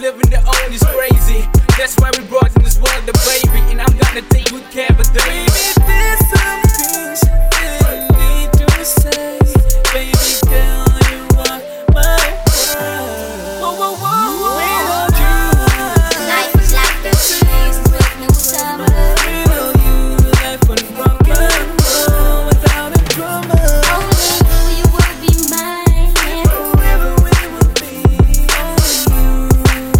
living the own is crazy. That's why we brought in this world the baby, and I'm gonna take good care of the baby. There's some things that need to say. Baby girl, you are my world. Whoa, whoa, whoa, without you, Life is like the trees with no summer. without you, life wouldn't run without a drummer. Only you will be mine. Forever we will be only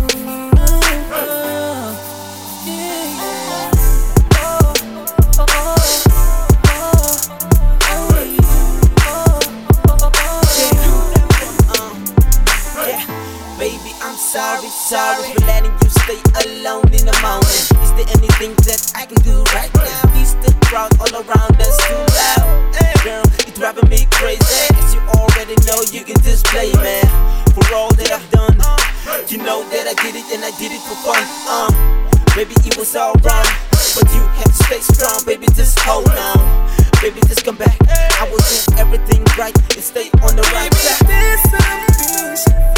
Baby, I'm sorry for letting you stay alone in the morning. Is there anything that I can do right now? Is the crowd all around us too loud? Girl, you're driving me crazy. As you already know, you can just play, man. For all that I've done, you know that I did it and I did it for fun. Baby, it was all wrong, but you have to stay strong. Baby, just hold on. Baby, just come back. I will do everything right and stay on the right track. there's some things